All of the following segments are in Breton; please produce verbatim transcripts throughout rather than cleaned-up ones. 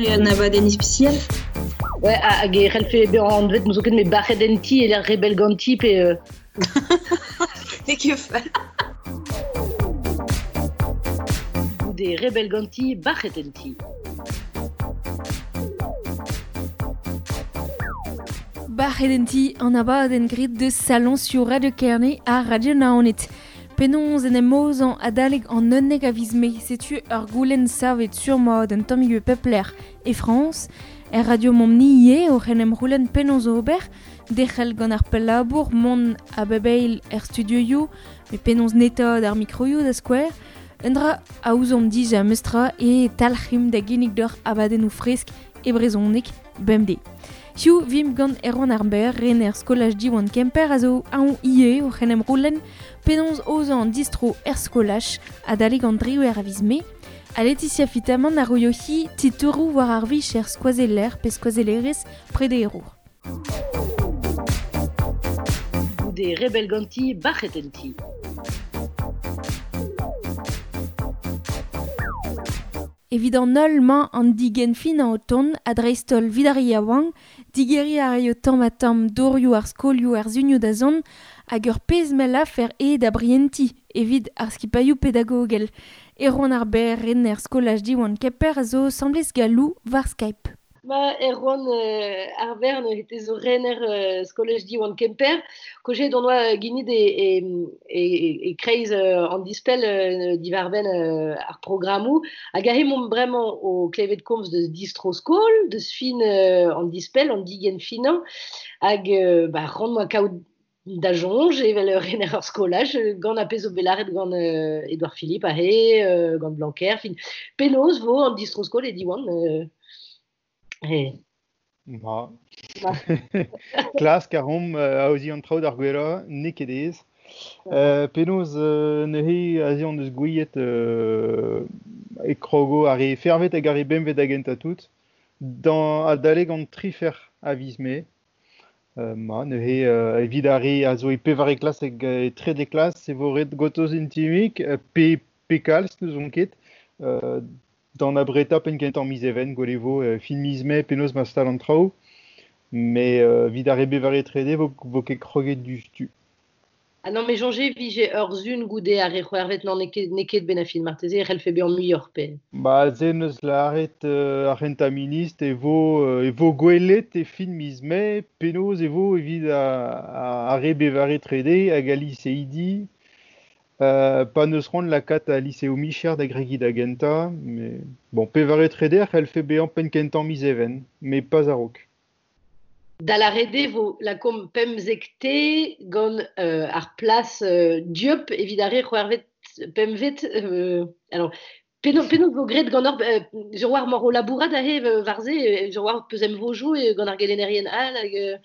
un abaden spécial. Ouais, hag e c'hellfe an dvet nous ket me barredenti et la rebel ganti pe euh... Et que fa des rebel ganti barredenti. Barredenti an abaden grit de salon sur Radio Kerne a Radio Naonet. Penons en emoz an adaleg an nonnek a vizme, setu ur goulenn savet sur mod en tomigue pepler e France, er radio momni ie o renem roulen penons o ober, dechel gant ar pellabour, mon a bebeil er studio you, me penons netad ar micro you da square, endra a ouzom dija mestra e talchim da genig d'or abaden ou fresk e brezonek bemde. Siou vim gant erwan ar ber, ren er skolaj diwan kemper a zo a on ie o renem roulen, penons ozan distro er skolaj a daleg an driou er avizme, a Laetitia Fitaman a roiohi titourou war ar vich er skoazeller pe skoazellerez prede ero. Des rebel ganti barredenti. Evident nol man an digen fin an oton a dreistol vidari a wang, digeri a rio tam a tam dorioù ar skolioù ar zunioù da zon, hag ur pez mella fer e da brienti, evit ar skipaioù pedagogel. Erwan ar ber ren er skolaj diwan keper a zo semblez galou var Skype. Ma erwan euh, ar ber ne hete zo ren er euh, skolaj diwan kemper, koje don oa ginid e, e, e, e kreiz euh, an dispel euh, divarben euh, ar programmou, hag a hemom bremañ o klevet komz de distro skol, de fin euh, an dispel, an digen finan, hag euh, ba, rand moa kaout da jonj, evel ur ren ar skolaj, gant a pez o belaret gant euh, Edouard Philippe a he, euh, gant Blanquer, fin penaos vo an distro skol e diwan... Euh, Hey. Ma. Ma. Klas karom uh, a ozi an traoù d'ar gwella, nek edez. Uh, Penaos uh, ne he a zi an eus gouillet uh, e krogo ar e fervet hag ar e bemvet hag enta tout, dan a daleg an trifer a vizme. Uh, ma, ne he uh, evit ar e a zo e pevare klas hag e tre de klas, se vo ret gotoz intimik, uh, pe, pe kalz neus on ket, uh, dans la breta pen kent an miz even, golevo, euh, fin mizme, penaos ma stal an traoù, mais euh, vid ar ebe vare trede, vo, vo ket kroget du stu. Ah non, mais jonge vije ur zun goude ar e c'hoervet nan neket, neket ben a fin marteze, c'hell fe bean muioc'h pe. Ba, zen eus laret euh, ar rentaminist, e vo, euh, e vo gwelet e fin mizme, penaos e vo evit ar ebe vare trede, hag a lise idi, Euh, pas neus rand la kat a lycée Micher da gregi da genta, mais bon, pevare treder, elle fait bean pen kentan miz even, mais pas a rok. Da la rede vo la kom pem zekte gant euh, ar plas euh, diop evidare c'hoervet pem vet, euh, alors, penaos penaos vo gret gant or, euh, je war mor o labourat a he euh, varze, euh, je war peuzem vojou e gant ar gelenerien al, hag... Euh...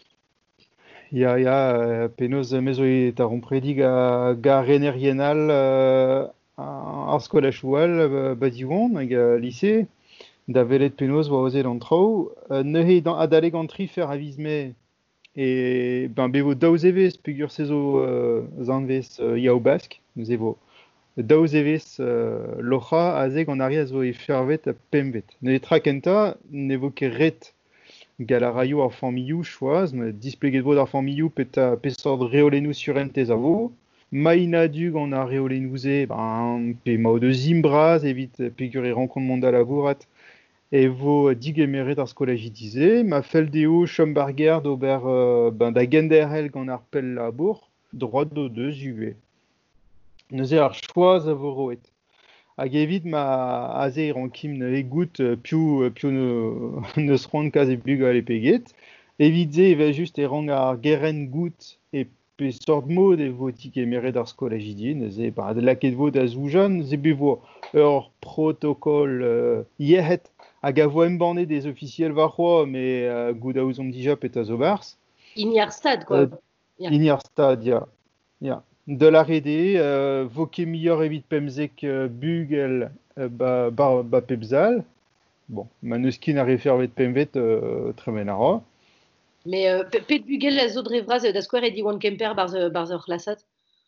Ya, ya, uh, penaos mezo e ta rompredig a ga renerienal uh, ar skolaj oual uh, badiouan hag a lycée, da velet penaos oa ozet an traoù, uh, ne he dan adaleg an trifer a vizme, e ben bevo daouz evez peogwir sezo uh, zanvez uh, yaou bask, neus evo daouz evez uh, locha a zeg an ari a zo e fervet a pemvet. Ne tra kenta, ne vo ket ret gal a raio ar familloù choaz, displeget vo d'ar familloù pet a pesord reolennoù surentez a vo, maina du gant ar reolennouze, ben, pe mao de zimbraz, evit peogwir e renkont mont da labourat, e vo digemeret ar skolajitize, ma fel deo chombarger d'ober euh, ben, da genderhel gant ar pel labour, droit do deus ue. Neuze ar choaz a vo roet. Hag evit ma aze e rankim e gout piou, piou ne, neus rand kaz e bugel e peget. Evit ze eve just e rang ar geren gout e pe sort mod e vo tik e meret ar skolajidi, neuze ba ad laket vo da zoujan, ze bevo ur protokol uh, yehet hag a vo embanne des officiels varroa, mais uh, gout a ouzom dija pet a zo bars. Ignir stad, quoi. Uh, yeah. Ignir stad, ya. Yeah. Yeah. De la rede, euh, vo ket mior evit pemzek euh, bugel euh, ba, ba, ba pebzal. Bon, ma neus kin a refervet pemvet euh, tremen a ra. Mais euh, pet bugel a zo drevraz da skouer e diwan kemper barz, barz ur klasat?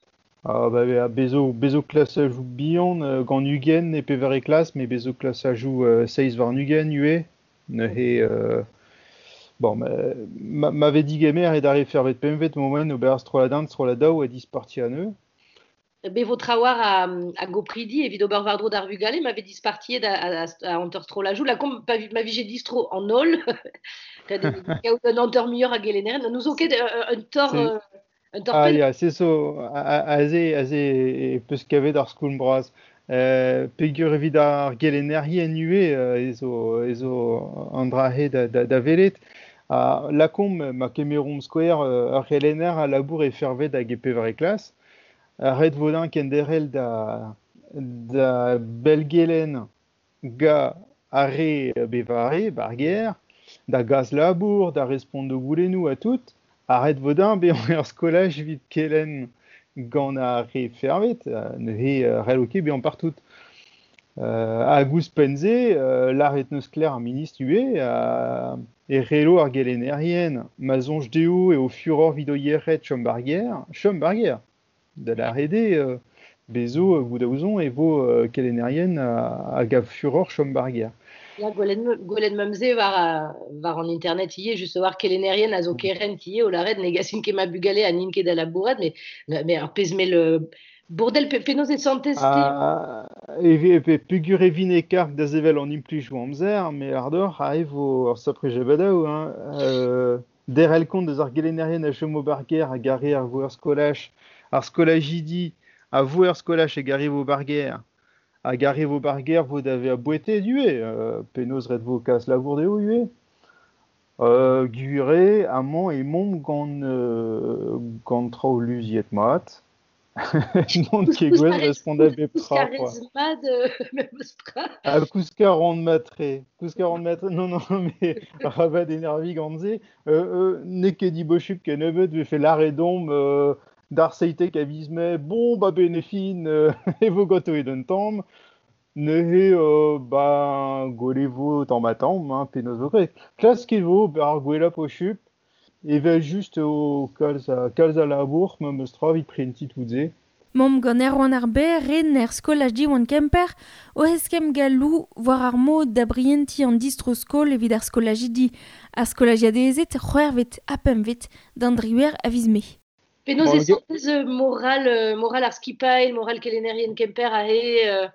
Ah, bah, bah, bezo, bezo classe joue bihan, euh, gant ugen et pevere classe, mais bezo classe joue euh, seiz var ugen, ue. Ne he, euh, bon, ma- m'avait dit gamer et d'arriver faire vet pemvet moment au bear stroladan, stroladao et disparti à neu. Be vo trawar a, a gopridi evit ober vardro d'ar vugale m'avait dispartiet a, a, a anterstro la joue la com pa ma vige distro en ol kad kaout un anter muior a geleneren nous o ket euh, un tor C'est, euh, un tor ah, pen ya, c'est so, a- a- aze, aze, e peus kavet ar skoul braz. Euh, pegur evit ar gelennerien ue, euh, ezo, ezo andrahe da, da, da velet. Ah, la com, ma kemerom square, euh, ar gelenner a labour e fervet hag e pevre klas. Red vodin kenderel da, da belgelen ga are bevare, barguer, da gaz labour, da respond de goulenou à tout, arrête vodin, be on er skolaj vit kelen gant a re fervet, euh, ne he euh, reloke be on partout. Euh, a gous penze, euh, l'arrête neus clair ar ministre ue, a, e relo ar gelenerien, mazonj deo e o furor vidoyeret chom barguer, chom barguer. De la rede euh, bezo euh, goudaouzon e vo euh, kelennerien a, a gav furor chom barguer. la golen golen mamze var a- var en internet ie juste voir kelenérien a zo keren tie o la red negasin ke ma bugale a ninke da la bourrade mais mais ar pez me le bordel pe penaos e santeste A e pe pegur e vin e karg da zevel an implij o amzer, me ardor a evo ar sapre jabadao, hein, euh, der el kont deus ar gelennerien a chom o barguer a gare ar vo ur skolaj, ar skolajidi a vo ur skolaj e gare vo barguer, a gare vo barguer vo dave a boete due, euh, penaos red vo kas labour deo ue. Euh, gure, amant et mom gant, euh, gant trao luziet mat. Mont ket gwez respond a bep tra, quoi. charisma de même spra Ah, kouska rand matre. Kouska rand matre. Non, non, mais rabat énervi ganze. Euh, euh, ne ket di bochup ken nevet ve fait l'arrêt d'ombre euh, d'ar seite ka bizme. Bon, ba benefin, euh, evo goto et d'un tom. Ne he, euh, ba, golevo tam matam, hein, penaos vokret. Klas ket vo, bar gwela pochup. Et va juste au kalz a, kalz a labour, me meustra vit prentit outze. Mom gant er oan ar ber, ren er skolaj di oan kemper, o heskem galou war ar mod da brienti an distro skol evit ar skolaj di. Ar skolaj adezet c'hwervet apemvet d'an driwer a vizme. penaos Bon, e santez euh, moral euh, moral ar skipail moral kelenérien kemper a he euh,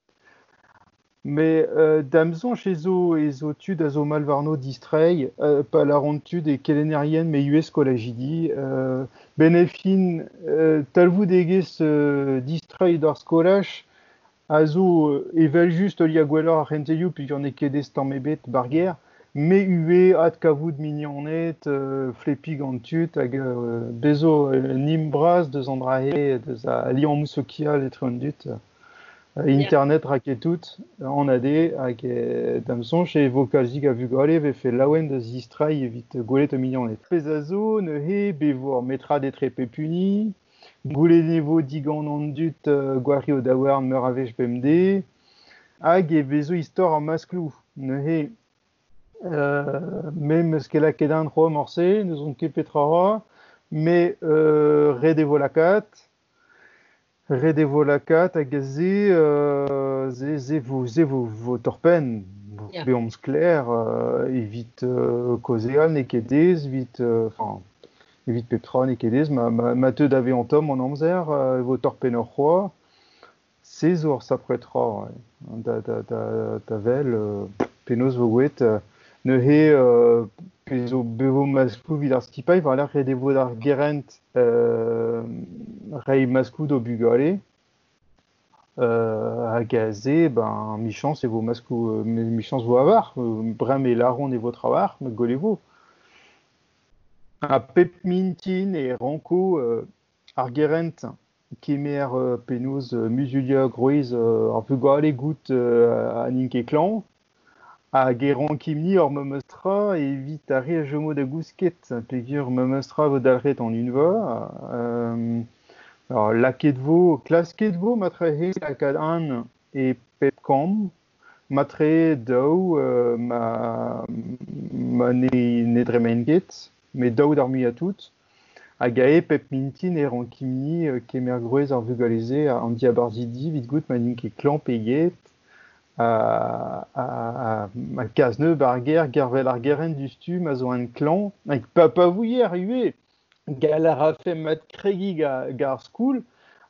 Mais euh, damzon chez zo et zo tud a zo malvarno distray, euh, pas la ronde tud et kelenerienne mais U S skolajidi. Euh, benefin euh, talvou deges euh, distray d'ar skolaj a zo euh, evel just li a gwellor ar renteioù puis j'en ai kedes tamm ebet barguer, mais ue ad kavout mignonet, euh, flepi gant tud hag euh, bezo euh, nim braz deus an drahe deus a li an moussokial etre an dut. Euh, Internet raketout en A D hag e damson chez vokalzik a vugale ve fait laouen da zistrai evit goulet o mignonet. Pez a zo ne he bevo metra detre pepuni, goulet nevo digan an dut uh, gwari o daouarn meur a vech bemde, hag e bezo istor an masklou. Ne he euh, même eus ket la kedan c'hoa morse, neus on ket petra, mais euh, red evo lakat, red evo lakat hag ze, euh, ze, ze, vo, ze vo, vo torpen, Yeah. beomz kler, euh, evit euh, kozeal ne kedez, evit, enfin, euh, evit petra ne kedez, ma, ma, ma teud ave an tom an amzer, euh, vo torpen ur c'hoa, se zo ar sapretra, ouais. da, da, da, da vel, euh, penaos vo gwet, euh, ne he euh, pezo bevo masklou vid ar skipay, var l'ar red evo d'ar gerent euh, rei masklou do bugale, euh, hag a ze, ben, michans e vo masklou, euh, michans vo avar, euh, brem e laron e vo travar, me golevo. A pep mintin e ranko euh, ar gerent kemer euh, penaos euh, musulia groez euh, ar vugale gout euh, a ninke klan, hag e rankimni ur memeustra evit a re a jomo da gousket, pegur memeustra vo dalret an unva. Euh, alors, laket vo, klasket vo matre he lakad an e pep kam, matre daou euh, ma, ma ne, ne dremen ket, me daou d'ar mui a tout. Agae, Pep Mintin et Rankimni, Kemergruez, Arvugalize, Andy Abarzidi, Vidgut, Maninke, Clan, Peguet, à à Casneux, Barguer, Gervel Argeren, Dustu, Mazoan Clan, avec Papa Vouillet, arrivé, Galarafem, Mat Craigie, Gar School,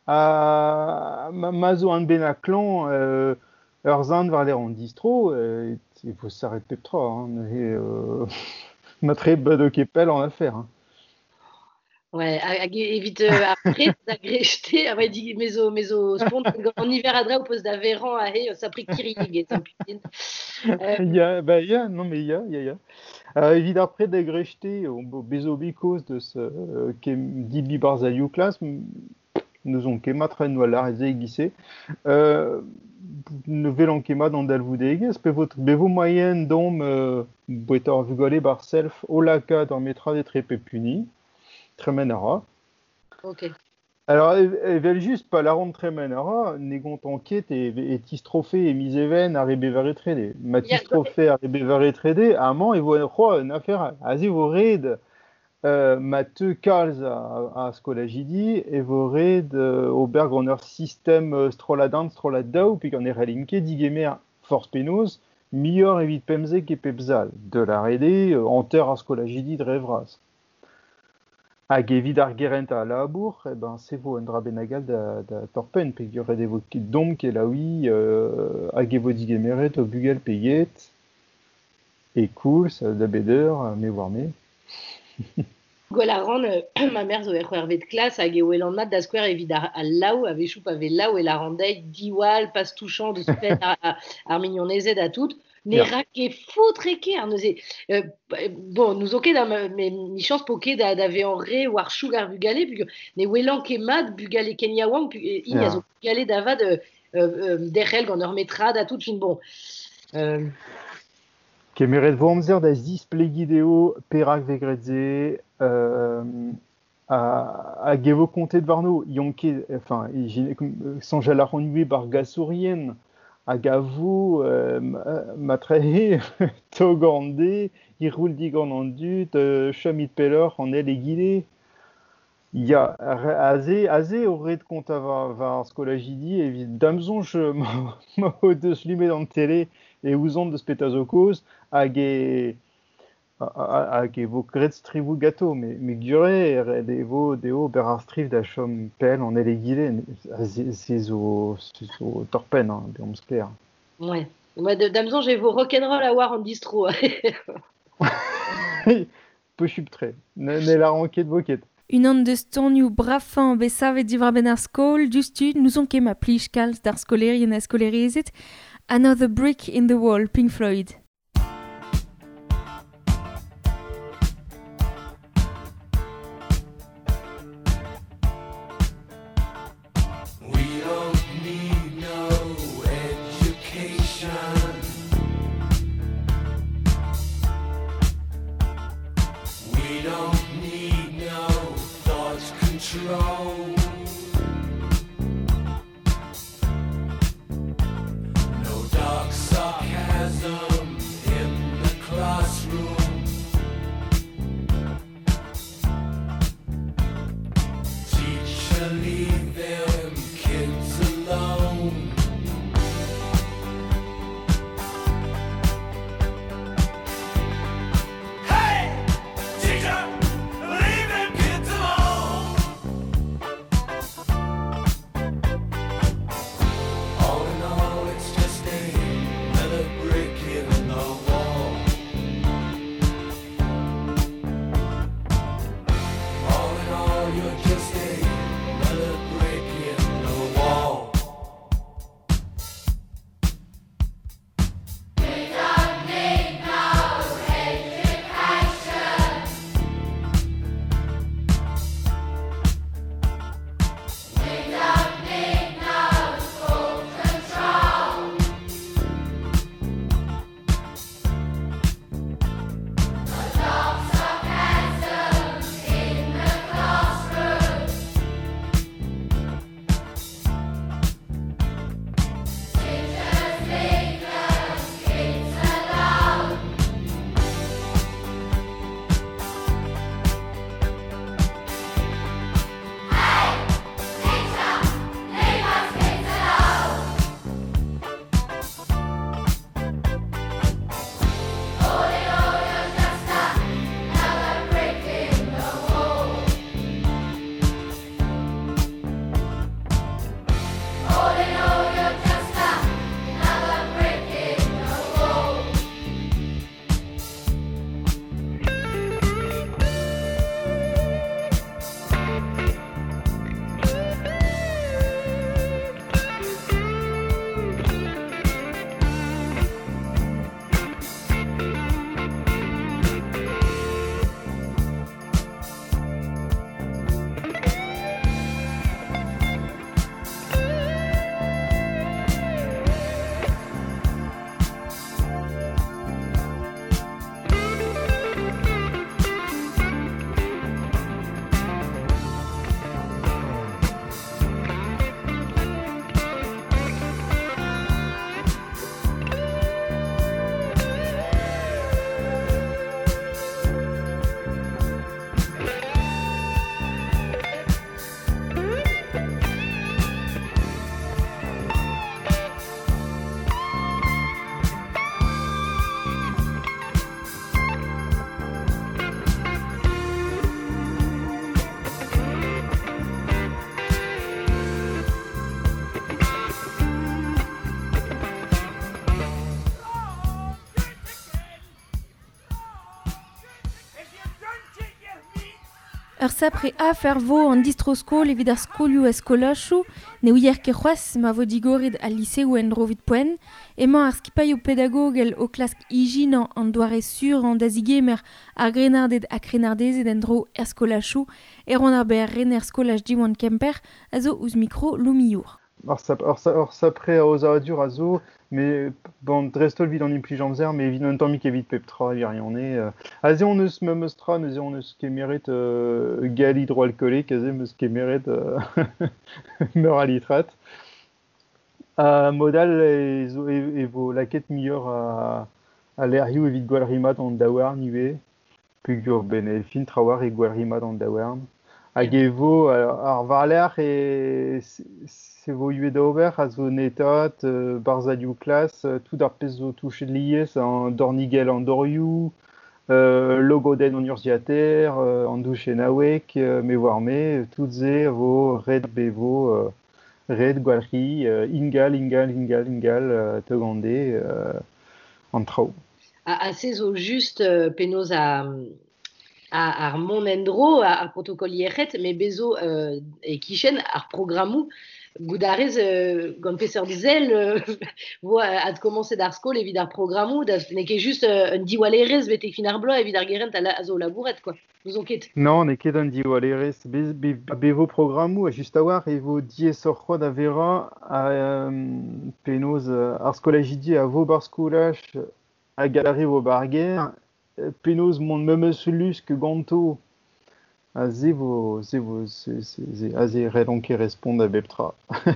à Mazoan Benaclan, euh, Erzand, Varleron Distro, il faut s'arrêter de trop, hein, et euh, Matre Badokepel en affaire. Hein. Ouais, hag evit euh, après d'agrechté, a dit meso meso spont en hiver adre au poste d'Aveyron a he ça pris kirig et tant pis. Il y a bah il y a non mais il y a il y a, il y a. Euh, évite après d'agrechté au bezobicos de ce euh, qui dit Barzaliou classe nous on kema train voilà et glissé. Euh ne velan kema dans dalvoudeg, c'est votre bevo moyenne dom euh, boetor vugolé bar self olaka dans metra des très puni. Tremenara. Ok. Alors, elle veut juste pas la rendre Tremenara, négon enquête et, et tistrophée et miséven arrivé vers étrédé. Ma tistrophée arrivé vers étrédé, amant et vous crois une affaire. Asi vous raid, ma te calz à à scolagidi et vous raid au Bergronner système stroladant stroladau puis qu'on est relinqué digemer force pénose, meilleur évite pemzek et pepzal de la raidé en terre à scolagidi de rêvras. Hag evit ar gerent a labour, eh ben, c'est vo un dra benagal da, da torpen, pe gure de vo ket dom ket laoui, euh, hag evo digemeret o bugel peget, et cool, ça da beder, me war me. Golaran, euh, ma mère zo er c'hwervet de classe, hag eo elan mat da skwer evit ar al lao, ave choup ave lao e la randei, diwal, pas touchant, de spet ar, ar, ar mignonezet a tout, ne yeah. Rake foutreke ar neuze. Euh, bon, nous oket da mais ni chance poket da d'ave en ré war chou ar bugale, puis ne welan ke mat bugale Kenya Wang, puis il y a zo bugale d'avad euh, euh, derrel gant ur metrad a tout fin bon. Euh... Kemeret vo amzer da display vidéo perak vegredze euh, a, a gevo kontet varno yonke, enfin, sans jalaronui bar gasourien, a gavo euh, matrehe togande, il roule diganandut, euh, chamit peller en elle guilé. Il y a azé azé aurait de compte à var scolagidi et damzon je m'a de slumer dans le télé et ouzon de spetazokos hag e hag e vo gret strivou gâteau mais mais gure de vo de o ber ar striv da chom pel en ele guilé c'est zo zo torpen hein bien clair. Ouais. Moi de damzon j'ai vo rock'n'roll à war en distro. Peu chuptré. Ne la ranquet de boquette. Une an de stonioù brafan besavet divra ben ar skol, justu nous on ket ma plij kalz d'ar skolerien a skolerezet, Another Brick in the Wall, Pink Floyd. Ur sapre a fer vo an distro-skol evit ar skolioù eskolachou, ne ouier ket c'hoaz ma vo digoret al liseo en drovit poen, emañ ar skipailloù pedagogel o klask ijinan an doare sur an dazigemer ar grenardet a krenardezet en dro er skolachou, e ron ar ber ren er skolach diwan Kemper, a zo ouz mikro loumiour. Or sapre a oza adur a zo, mais bon, drestol vid an implijanzer, mais evit un tammik evit peptra, evit rien e. A ze on eus memeustra, ne ze on eus kemeret euh, gal hydroalcoolique, a ze meus kemeret euh, meur a litrat. A modal e, zo, e, e vo laket mieur a, a lerioù evit gwalrimat an daouarn iwe, peogwir ben e fin trawar e gwalrimat an daouarn. Hag e vo ar varler e se vo ue d'ober a zo netat, euh, barzadioù klas, euh, tout ar pez zo touche liez an dornigel an dorioù, euh, logoden an urzhiater, euh, an douche en aouek, euh, me war me, tout ze vo red bevo, euh, red gwalri, euh, ingal, ingal, ingal, ingal, euh, tegande, euh, an trao. A, a se zo just euh, penaos a... A, ar mon endro, a, ar protokol iec'het, me bezo euh, e kichen ar programmou goudarez euh, gant peseurt zel euh, vo ad komanse d'ar skol evit ar programmou, da ne ket just euh, un diwalerez betek fin ar bloaz evit ar gerent a, la, a zo labouret, quoi. Vous en ket? Non, ne ket un diwalerez, be, be, bevo programmou, a just a war, evo diez ur c'hoad a vera a um, penaos uh, ar skolajidi a vo bar skolach a galari vo barger, penaos mont memeus lusk ganto a ze vo ze vo ze ze a ze redon ket respond a beptra.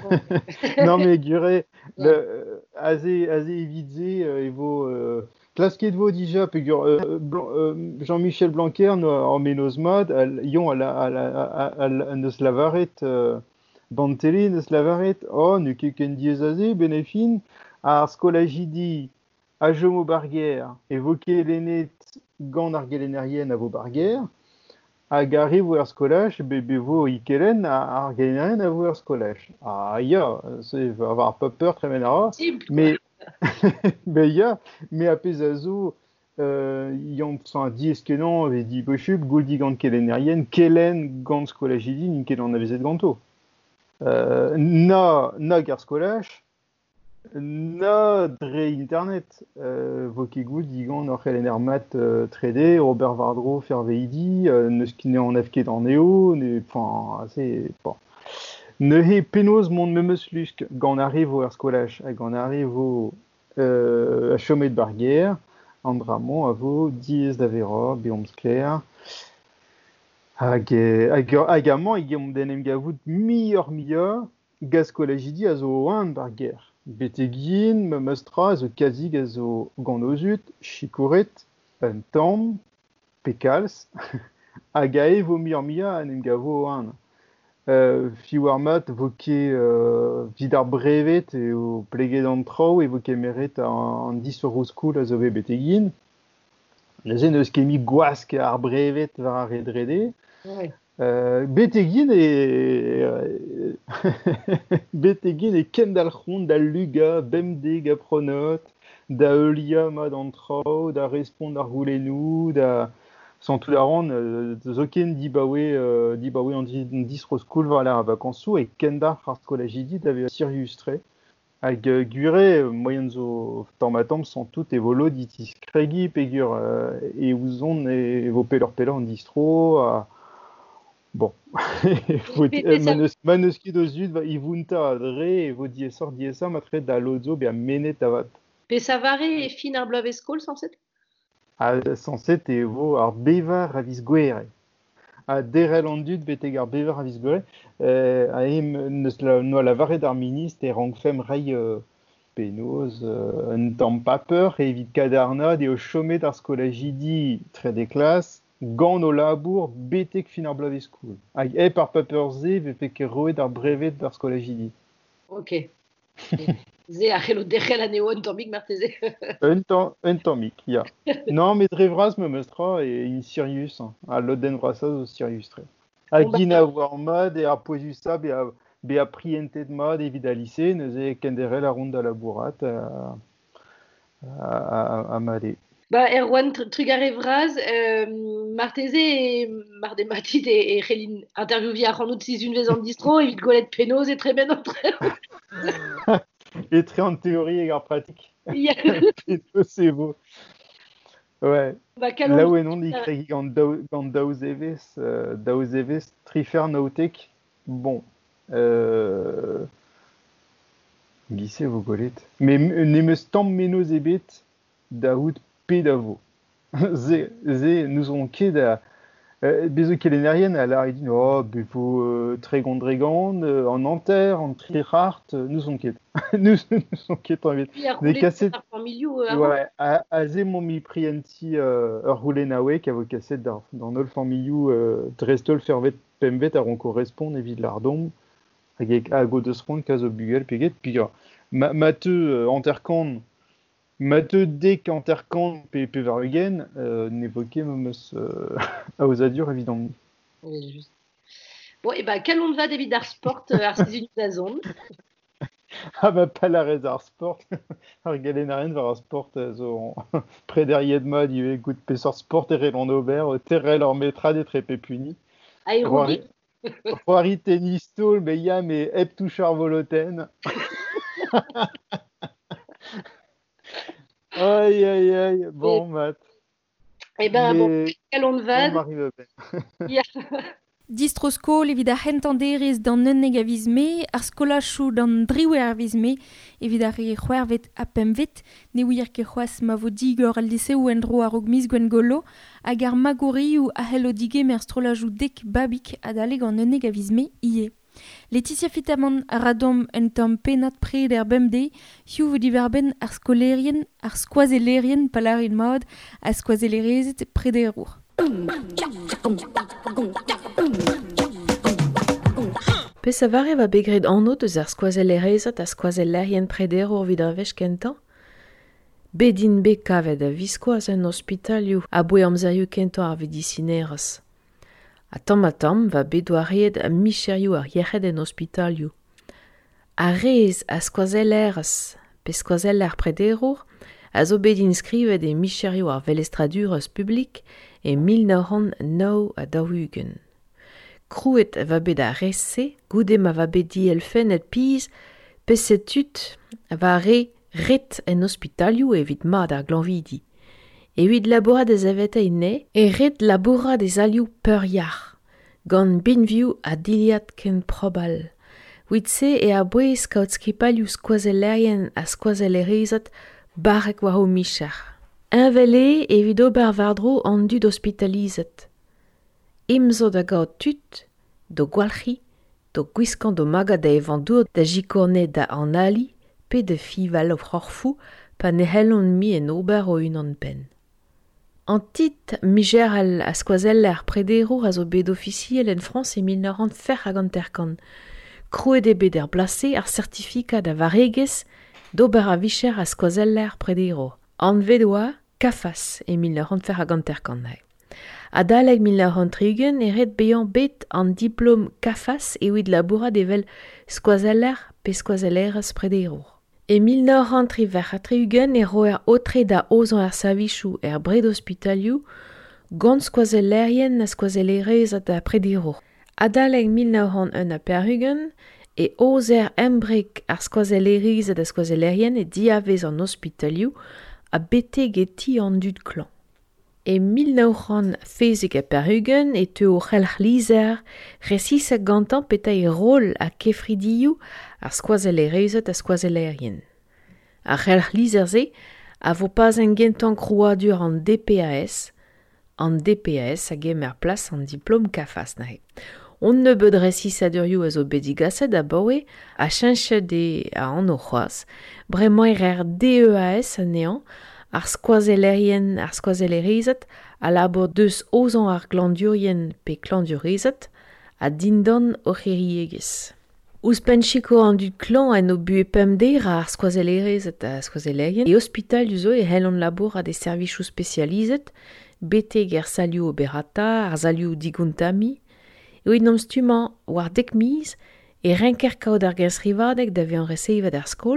Non mais gure le a ze a ze evit ze e vo euh, klasket vo dija pegur euh, euh, Jean-Michel Blanquer no en menos mod yon a la a la a neus lavaret euh, bantele neus lavaret oh ne ket ken diez a ze benefin ar skolajidi a jomo barger evoke lenet gant ar gelenerien a vo barger, hag arrivo ur skolach, be, be vo ikelen ar gelenerien a vo ur skolach. Ah, ya, se va avoir pas peur tremen a mais mais ya, mais a pez a zo, euh, yon san diez kenan ve di bochup, gouldi gant gelenerien, kelen gant skolachidi, nin ket an avezet ganto. Euh, na, na gar skolach, na dre internet euh, vo ket gout digant ur c'helenner mat euh, trede, Robert Vardro ferveidi, euh, neus ket ne an efket an eo, ne, enfin, c'est bon. Ne he penaos mont memeus lusk gant arrivo ur skolach hag gant arrivo euh, a chomet barger, an dramon a vo diez da vera, beomz kler, hag hag hag amañ e geom den em gavout miyor miyor gaz skolajidi a zo oan barger. Betegin, memeustra, a zo kazig a zo gant ozut, chikouret, un tamm, pekals, hag a e vo miyor-miyor an em gavo oan. Euh, fi war mat vo ket euh, vid ar brevet e o pleget an traoù e vo ket meret an, an dis euro skoul a zo bet betegin. Laze neus ket mi gwask ar brevet war ar redrede. Ouais. Euh, betegin e euh, betegin e ken dal c'hont dal luga bemdeg a pronot da eulia mat an traoù da respond ar goulennoù da sans tout la ronde euh, zo ken dibawe euh, dibawe an dis roskoul war la vakansou e ken dar ar skolajidi d'ave Sirius tre hag euh, gure euh, moyen zo tamm sont tout e volo ditis kregi pegur euh, e ouzon e vo pelor pelor an distro a bon, maneus ket o zud va ivunta a dre e vo diesor diesor matre da lozo be a menet avat. Pe savare e fin ar bloav skol sanset? A sanset e vo ar bevar a viz gwere. A derel an dud beteg ar bevar a viz gwere, euh, a em neus la, no la varet ar minist e rangfem rai euh, penaos, euh, un tamm pa peur e evit kadarnad e o chomet ar skolajidi tre de klas, gant o labour betek fin ar bloav skol. Hag ep ar paper ze ve pe ket roet ar brevet d'ar skolajidi. Ok. Ze a c'helo derel an eo un tammik marteze. Un tamm, un tammik, ya. Non, met dre vras memeustra e in Sirius, hein, a loden vrasaz o Sirius tre. Hag Bon, gin a war mod e ar poezusa be a, be a prientet mod evit a lise, neuze ken derel a rond da labourat a, a, a, a male. Ba, Erwan Trugare Vraz, euh, Marteze et Mardematit et, et Relin interviewé à Ranout si une vez en distro, et vite Golette Pénose et très bien entre Et très en théorie et en pratique. Yeah. Pénose, c'est beau. Ouais. Bah, Là où est non, il crée quand Daouzévis, Daouzévis, Trifer Nautek. Bon. Euh... Gissez vos golettes. Mais ne me stamp menos ebet daoud pédavo. Zé, zé, nous on keda. Bezo kelenérien, elle a dit, oh, bevo euh, très gondrégande, euh, en Nanterre, en Trihart, euh, nous on quête. nous on quête en vite. Des cassettes. Ouais, à zé mon mi prienti, euh, roulé nawe, qui a vos cassettes dans notre famille, euh, Drestol fervet pemvet, à ron correspond, évite lardom. Avec à Godesron, Caso Bugel, Peguet, puis Matteux Antercon, Matteux dès qu'Antercon, P. Verhugen, n'évoquait même à Osadur, évidemment. Oui, juste. Bon, et ben, quel on va David Arsport, Arcis Unizazon? Ah, bah, pas la Rézar Sport. Regardez, n'a rien de voir Sport, près derrière de moi, il y a écoute, Pessor Sport, et Réland Aubert, Terrel leur mettra des trépés punis. Aérobic. Roari tennis tall, mais il y a mes ep touchard voloten. Aïe aïe aïe. Bon, Matt. Eh ben, bon, quel on va. Distrosko evida hentanderez d'an unnek a vizme, ar skolachou d'an driwe a vizme, evida re c'hwervet a pemvet, ne ouir ke c'hoaz ma vo digor al liseu en dro a rog mis gwen golo, hag ar magori ou a hel o dige mer strolajou dek babik a daleg an unnek a vizme ie. Laetitia Fitaman a radom en tamm penat pred er bemde, hiu vo diverben ar skolerien, ar skoazelerien palarin maod, a skoazelerezet pred er rour. Pe savare va begred anno deus ar skoazellerezat a skoazellerien predero vid ar vech kentan? Bedin be kavet a viskoaz en ospitalioù a boe amzerioù kentan ar vidicineras. A tamm a tamm va bedouariet a micherioù ar yechet en ospitalioù. A rez a skoazelleras pe skoazeller predero a zo bedin skrivet e micherioù ar velestraduras publik e mil neuf cent neuf a daougen. Krouet va bet a resse, goude ma va bet di elfen et piz, pe setut va re ret en ospitalioù evit mad ar glanvidi. Evit labora des aveta inne, e ret labora des alioù peur yar, gant binviou a diliat ken probal. Witse e a boez kaut skripalioù skoazellerien a skoazellerezat barek war o michar. Invele evit ober vardro an dud ospitalizet. Imzo da gaot tut, do gwalc'hi, do gwiskan do maga da evandour da jikornet da an ali, pe de fi val o c'horfou, pa ne hellon mi en ober o un an pen. An tit mijer al a skoazeller predero a zo bet officiel en France e mil neuf cent fer hag an terkan. Krouet e bet er blase ar certifika da varegez d'ober a vicher a skoazeller predero. An vedoa, kafas e mil neuf cent fer hag an terkan nae. A daleg mil neuf cent trigen eret beyan bet an diplom kafas evit laboura devel skoazeller pe skoazelleras predero. E mil neuf cent triver a trigen e roer otre da ozan er savichou er bred ospitalioù gant skoazellerien na skoazellerezat da predero. A daleg mil neuf cent un a perhugen e ozer embrek ar skoazellerizat da skoazellerien e diavez an ospitalioù a bete geti an dud klan. E mil neuf cent fezik a perhugen e teo c'helc'h lizer resis a gantan peta e rol a kefridioù ar skoazellerezat a skoazellerien. A c'helc'h lizer ze a vo pas en gentan krouadur an D P A S, an D P A S a gemer plas an diplom kafas nahe. On ne beud resis a durioù a zo bedigaset a baoe a chenchet e a an o c'hoaz, bremañ er D E A S a nean, ar skoazellerien ar skoazellerezat a labor deus ozan ar glandurien pe glandurezat a dindan o c'heriegez. Ouz penchiko an dud klan en o bue pemder ar skoazellerezat a skoazellerien e ospital zo e hel an labor a de servichou specializet, bete ger salioù oberata, ar salioù diguntami, e oit nom stuman war dek miz e renker kaout ar gens rivadek da ve an reseivet ar skol,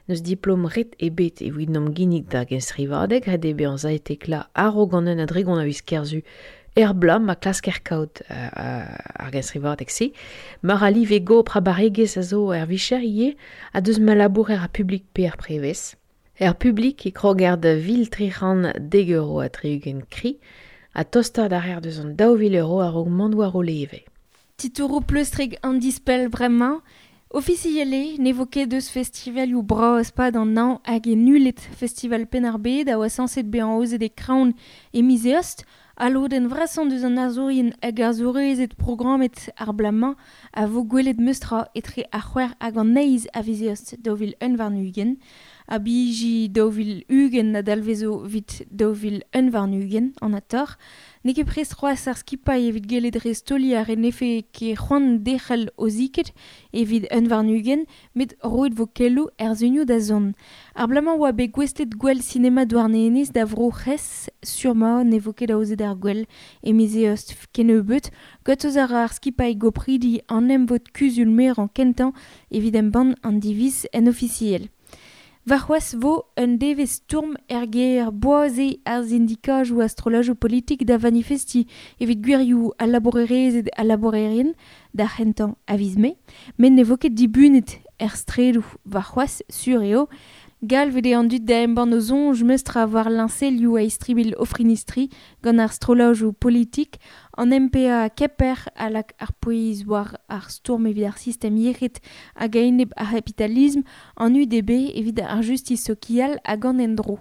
Neus diplom ret ebet evit nom ginnig da genstrivadeg, red ebe an zaetek la aro gannen a dregon a viskerzu er blam ma klasker kaut uh, uh, ar genstrivadeg se, mar a li vego prabaregez a zo er vicher ie a deus ma labour er a publik pe er prevez. Er publik e kroger da vil trichan deg euro a triugen kri, a tosta d'ar er deus an daou vil euro a rog mandouar o leve. Titouro pleustreg an dispel bremañ. Officielle, n'évoquait de ce festival ou bras pas dans nan hag e nulet festival penarbe da oa sanset be an oze de kraun e mizeost, alo den vrasan deus an azorien hag ar zorezet programmet ar blamañ a vo gwelet meustra etre ar c'hwer hag an neiz a vizeost daouvil un varnugen, a biji daouvil ugen na dalvezo vit daouvil un varnugen an ator, neke prest roas ar skipai evit gelet restoli ar en efe ke c'hoant dechel o ziket evit un varnugen, met roet vo kello er zunio da zon. Ar blamañ oa be gwestet gwell cinema douarne enez da vro c'hez surma n'evoket a ozet ar gwell e mizeost kene beut, got oz ar ar skipai gopridi an em vot kuzul mer an kentan evit em ban an divis en officiel. Varc'hoaz vo un devez tourm er ger boaze ar zindikaj ou astrolaj ou politik da manifesti evit gwirioù a laborerez et a laborerien da c'hentan a vizme, men ne voket dibunet er stredou varc'hoaz sur eo, gal vede an dud da emban o zonj meustra war linselioù a istribil ofrinistri gant ar astrolaj ou politik an M P A keper a lak ar poiz war ar stourm evit ar sistem yechet hag a eneb ar capitalisme an U D B evit ar justice sociale hag an endro.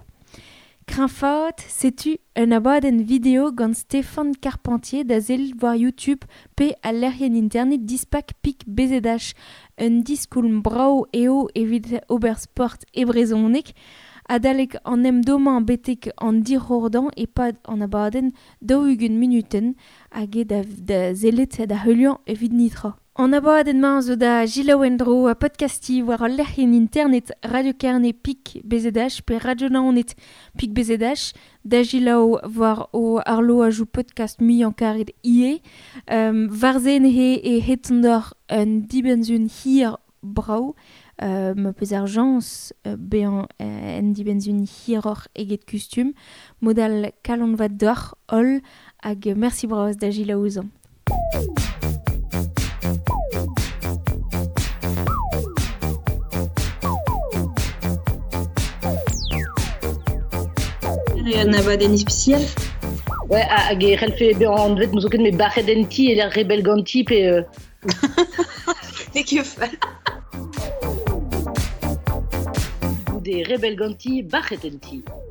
Krenfat, setu un abadenn video gant Stéphane Carpentier da zel war YouTube pe a lerien internet dispak pik bezedach un diskoulm brao eo evit obersport e brezonek, adalek an em doman betek an dirhordan e pad an abadenn daougen minuten hag e da, da zelet da heulian evit nitra. An abadenn mañ zo da jilaouendro a podcasti war al lerien internet Radio Kerne pik bezedach pe Radio Naonet pik bezedach da jilaou war o arlo a jou podcast mi an karet ie um, varzen he e hetandor un dibenzun hir brau uh, me peus ar jans uh, be an uh, en dibenzun hir or eget kustum modal kalon vat d'or ol hag merci braus da jilaouzan. Un abadenn spécial. Ouais, hag e c'hellfe be an dvet mouzoket me barredenti e l'er rebel ganti pe... Euh... Et que fa Des rebel ganti barredenti.